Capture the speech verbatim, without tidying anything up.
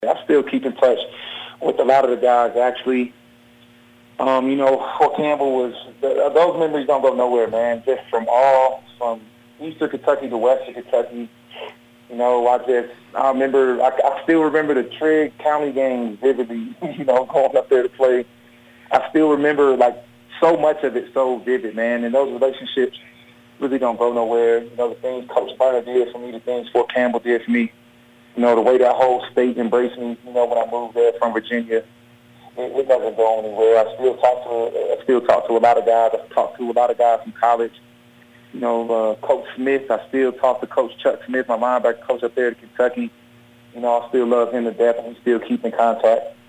I still keep in touch with a lot of the guys. Actually, um, you know, Fort Campbell was those memories don't go nowhere, man. Just from all from Eastern Kentucky to Western Kentucky. You know, I just I remember I, I still remember the Trigg County games vividly. You know, going up there to play. I still remember like so much of it so vivid, man. And those relationships really don't go nowhere. You know, the things Coach Burner did for me, the things Fort Campbell did for me. You know, the way that whole state embraced me, you know, when I moved there from Virginia, it, it doesn't go anywhere. I still talk to I still talk to a lot of guys. I talk to a lot of guys from college. You know, uh, Coach Smith, I still talk to Coach Chuck Smith, my linebacker coach up there in Kentucky. You know, I still love him to death, and we still keep in contact.